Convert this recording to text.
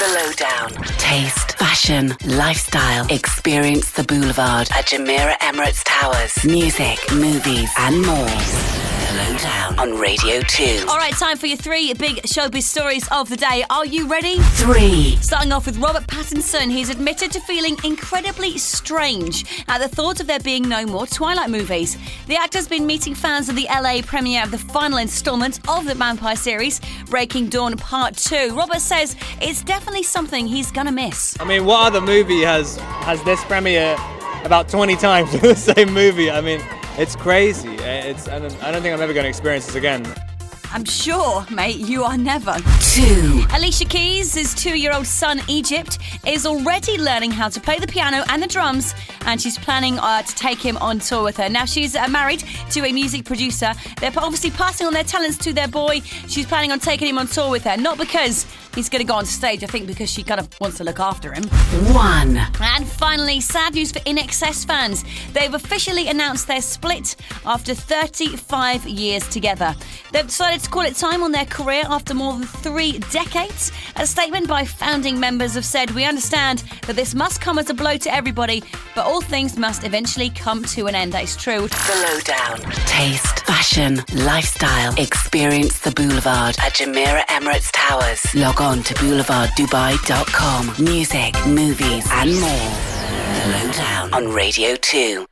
The Lowdown. Taste, fashion, lifestyle. Experience the Boulevard at Jumeirah Emirates Towers. Music, movies, and more. The Lowdown on Radio 2. All right, time for your 3 big showbiz stories of the day. Are you ready? 3. Starting off with Robert Pattinson. He's admitted to feeling incredibly strange at the thought of there being no more Twilight movies. The actor's been meeting fans at the LA premiere of the final instalment of the vampire series, Breaking Dawn Part 2. Robert says it's definitely something he's gonna miss. I mean, what other movie has this premiere about 20 times the same movie? I mean, it's crazy. I don't think I'm ever going to experience this again. I'm sure, mate, you are never. 2. Alicia Keys' 2-year-old son, Egypt, is already learning how to play the piano and the drums, and she's planning to take him on tour with her. Now, she's married to a music producer. They're obviously passing on their talents to their boy. She's planning on taking him on tour with her, not because he's going to go on stage, I think because she kind of wants to look after him. 1. And finally, sad news for INXS fans. They've officially announced their split after 35 years together. They've decided to call it time on their career after more than 3 decades. A statement by founding members have said, "We understand that this must come as a blow to everybody, but all things must eventually come to an end." That is true. The Lowdown. Taste, fashion, lifestyle. Experience the Boulevard at Jumeirah Emirates Towers. Log on to boulevarddubai.com. Music, movies, and more. The Lowdown on Radio 2.